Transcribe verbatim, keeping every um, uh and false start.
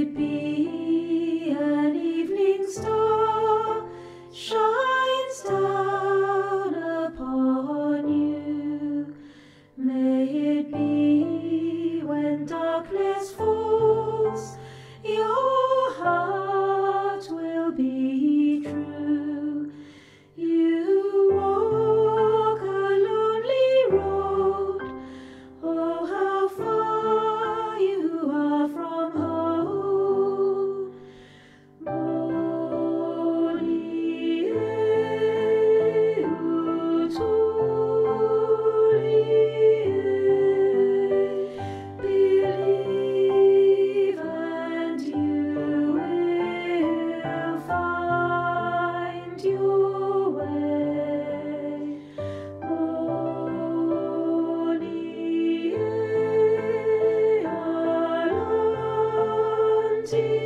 it be an evening star shines down upon you. May it be when darkness falls, your heart will be true. You walk a lonely road, oh how far you are from home. Moli e utuli e, believe and you will find your way. Moli e alanti